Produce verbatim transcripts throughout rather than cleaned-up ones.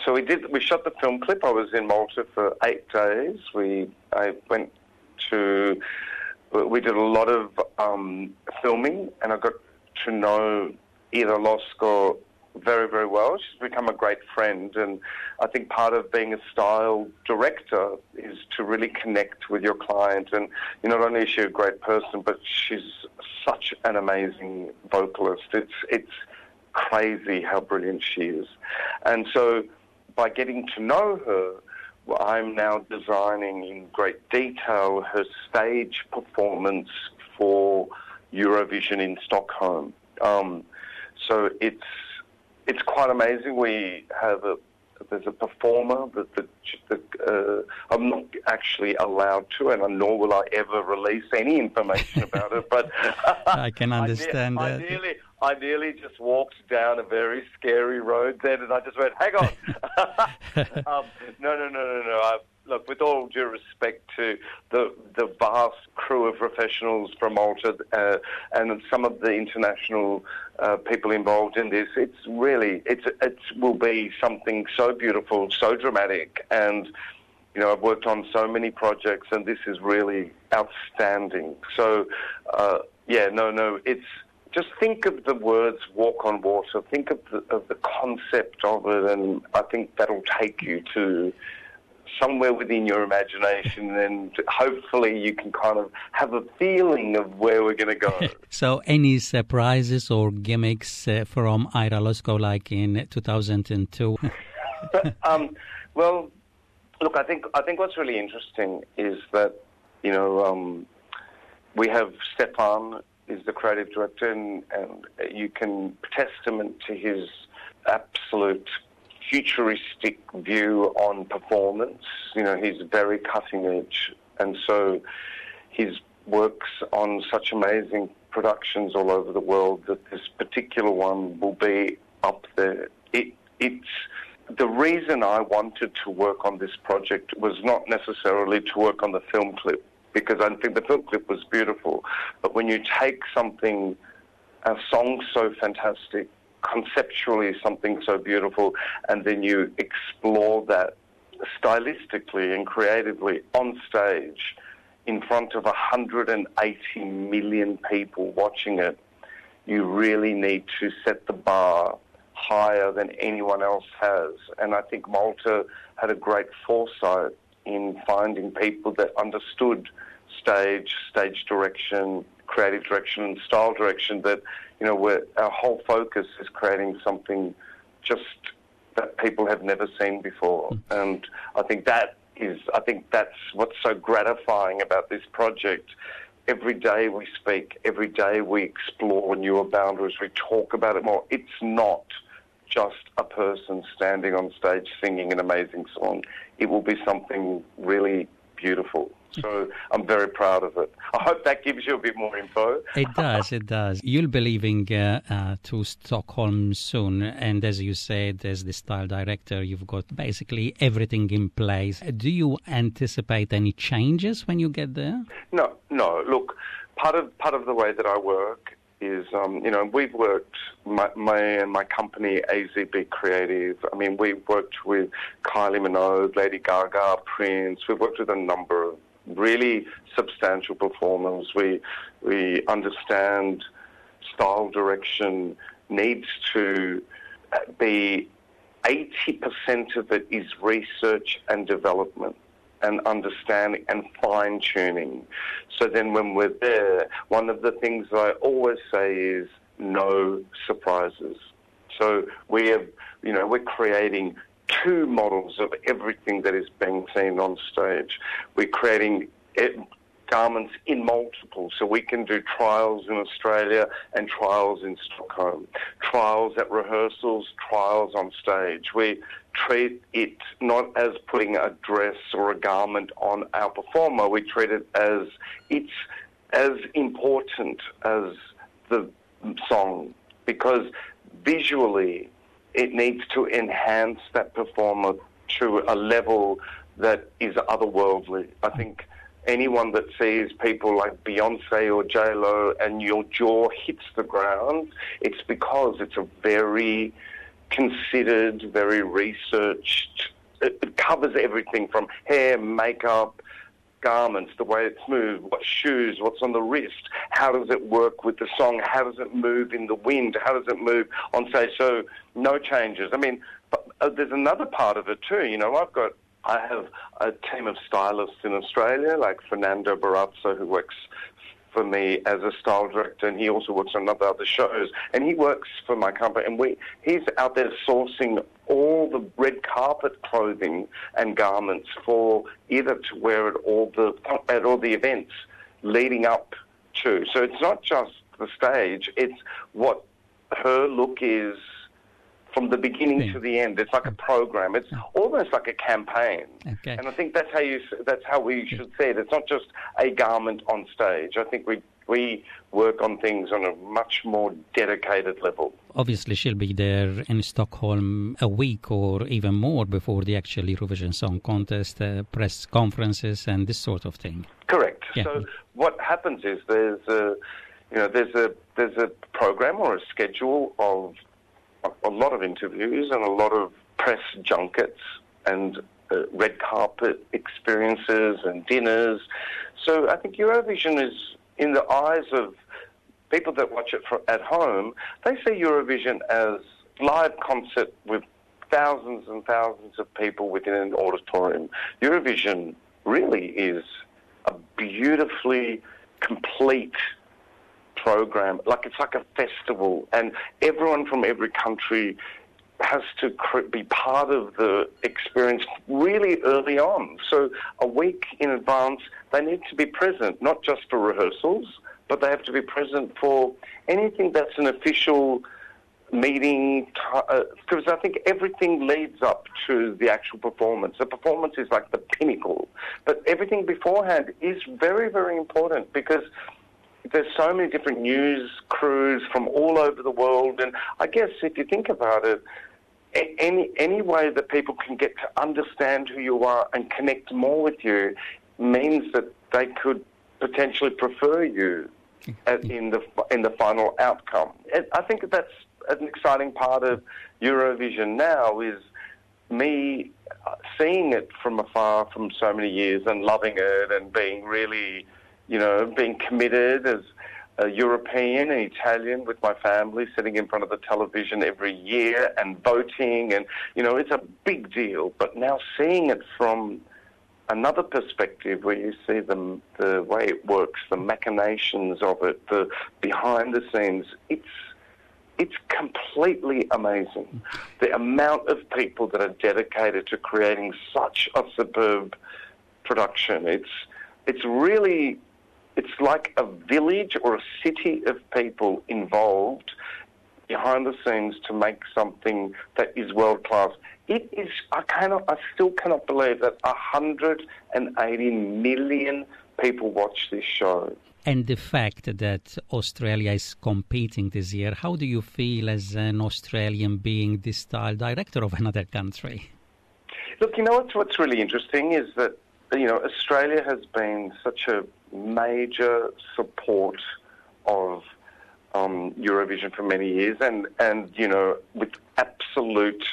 so we did. We shot the film clip. I was in Malta for eight days. We I went to. We did a lot of um, filming, and I got to know Ira Losko very, very well. She's become a great friend, and I think part of being a style director is to really connect with your client. And you know, not only is she a great person, but she's such an amazing vocalist. It's it's crazy how brilliant she is. And so by getting to know her, well, I'm now designing in great detail her stage performance for Eurovision in Stockholm. Um, so it's it's quite amazing. We have a there's a performer that the, the uh, I'm not actually allowed to, and nor will I ever release any information about it. But I can understand I, that. I nearly, I nearly just walked down a very scary road then, and I just went, "Hang on, um, no, no, no, no, no." I, look, with all due respect to the the vast crew of professionals from Malta uh, and some of the international uh, people involved in this, it's really it's it will be something so beautiful, so dramatic, and you know, I've worked on so many projects, and this is really outstanding. So, uh, yeah, no, no, it's just think of the words "walk on water." Think of the, of the concept of it, and I think that'll take you to somewhere within your imagination, and hopefully you can kind of have a feeling of where we're going to go. So any surprises or gimmicks uh, from Ira Losko like in two thousand two? um, well, look, I think I think what's really interesting is that, you know, um, we have Stefan is the creative director, and, and you can testament to his absolute futuristic view on performance. You know, he's very cutting edge, and so his works on such amazing productions all over the world that this particular one will be up there. It, it's the reason I wanted to work on this project was not necessarily to work on the film clip, because I think the film clip was beautiful, but when you take something, a song so fantastic, conceptually something so beautiful, and then you explore that stylistically and creatively on stage in front of one hundred eighty million people watching it, you really need to set the bar higher than anyone else has. And I think Malta had a great foresight in finding people that understood stage, stage direction, creative direction and style direction, that, you know, where our whole focus is creating something just that people have never seen before. And I think that is, I think that's what's so gratifying about this project. Every day we speak, every day we explore newer boundaries, we talk about it more. It's not just a person standing on stage singing an amazing song. It will be something really beautiful. So I'm very proud of it. I hope that gives you a bit more info. It does, it does. You'll be leaving uh, uh, to Stockholm soon, and as you said, as the style director, you've got basically everything in place. Do you anticipate any changes when you get there? No, no. Look, part of part of the way that I work is, um, you know, we've worked, my, my and my company, A Z B Creative, I mean, we've worked with Kylie Minogue, Lady Gaga, Prince. We've worked with a number of really substantial performers. We we understand style direction needs to be, eighty percent of it is research and development and understanding and fine-tuning. So then when we're there, one of the things I always say is no surprises. So we have, you know, we're creating two models of everything that is being seen on stage. We're creating it, garments in multiple, so we can do trials in Australia and trials in Stockholm, trials at rehearsals, trials on stage. We treat it not as putting a dress or a garment on our performer. We treat it as it's as important as the song, because visually it needs to enhance that performer to a level that is otherworldly. I think anyone that sees people like Beyonce or J-Lo and your jaw hits the ground, it's because it's a very considered, very researched. It, it covers everything from hair, makeup, garments, the way it's moved, what shoes, what's on the wrist, how does it work with the song, how does it move in the wind, how does it move on stage, so no changes. I mean, but, uh, there's another part of it too, you know, I've got, I have a team of stylists in Australia, like Fernando Barrazzo, who works for me as a style director, and he also works on other other shows, and he works for my company, and we he's out there sourcing all the red carpet clothing and garments for either to wear at all the at all the events leading up to. So it's not just the stage; it's what her look is from the beginning to the end. It's like a program. It's almost like a campaign. Okay. And I think that's how you that's how we should see it. It's not just a garment on stage. I think we we work on things on a much more dedicated level. Obviously, she'll be there in Stockholm a week or even more before the actual Eurovision Song Contest, uh, press conferences and this sort of thing. Correct. Yeah. So what happens is there's a you know there's a there's a program or a schedule of a lot of interviews and a lot of press junkets and uh, red carpet experiences and dinners. So I think Eurovision is, in the eyes of people that watch it for, at home, they see Eurovision as live concert with thousands and thousands of people within an auditorium. Eurovision really is a beautifully complete program, like it's like a festival, and everyone from every country has to be part of the experience really early on. So a week in advance, they need to be present, not just for rehearsals, but they have to be present for anything that's an official meeting, because uh, I think everything leads up to the actual performance. The performance is like the pinnacle, but everything beforehand is very, very important, because there's so many different news crews from all over the world, and I guess if you think about it, any any way that people can get to understand who you are and connect more with you means that they could potentially prefer you at, in the in the final outcome. And I think that's an exciting part of Eurovision now, is me seeing it from afar from so many years and loving it and being really, you know, being committed as a European and Italian with my family, sitting in front of the television every year and voting, and, you know, it's a big deal. But now seeing it from another perspective, where you see the, the way it works, the machinations of it, the behind the scenes, it's it's completely amazing. The amount of people that are dedicated to creating such a superb production. It's it's really... It's like a village or a city of people involved behind the scenes to make something that is world class. It is. I cannot. I still cannot believe that one hundred eighty million people watch this show. And the fact that Australia is competing this year, how do you feel as an Australian being the style director of another country? Look, you know what's what's really interesting is that, you know, Australia has been such a major support of um, Eurovision for many years, and, and, you know, with absolute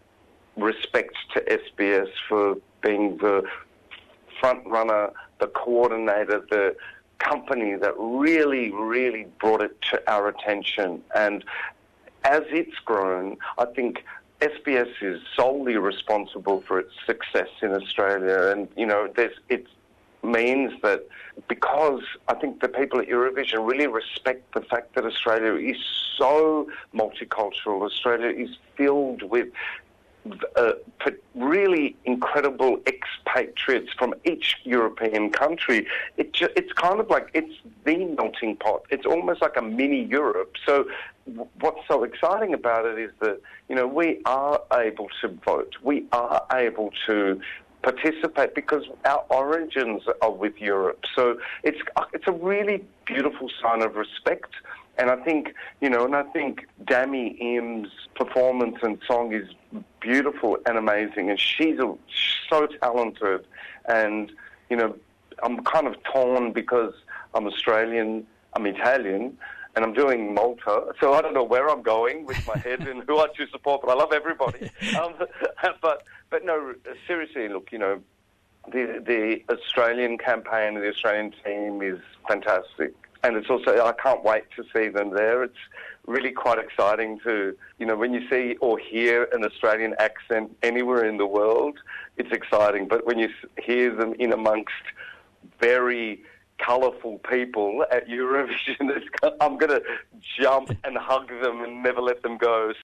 respect to S B S for being the front runner, the coordinator, the company that really, really brought it to our attention. And as it's grown, I think S B S is solely responsible for its success in Australia, and, you know, there's it's means that because I think the people at Eurovision really respect the fact that Australia is so multicultural. Australia is filled with uh, really incredible expatriates from each European country. It ju- it's kind of like it's the melting pot. It's almost like a mini Europe. So w- what's so exciting about it is that, you know, we are able to vote. We are able to participate because our origins are with Europe. So it's it's a really beautiful sign of respect. And I think, you know, and I think Dami Im's performance and song is beautiful and amazing, and she's a, so talented. And, you know, I'm kind of torn because I'm Australian, I'm Italian, and I'm doing Malta, so I don't know where I'm going with my head and who I choose to support, but I love everybody. Um, but but no, seriously, look, you know, the the Australian campaign, the Australian team is fantastic, and it's also, I can't wait to see them there. It's really quite exciting to, you know, when you see or hear an Australian accent anywhere in the world, it's exciting. But when you hear them in amongst very colourful people at Eurovision, it's, I'm going to jump and hug them and never let them go.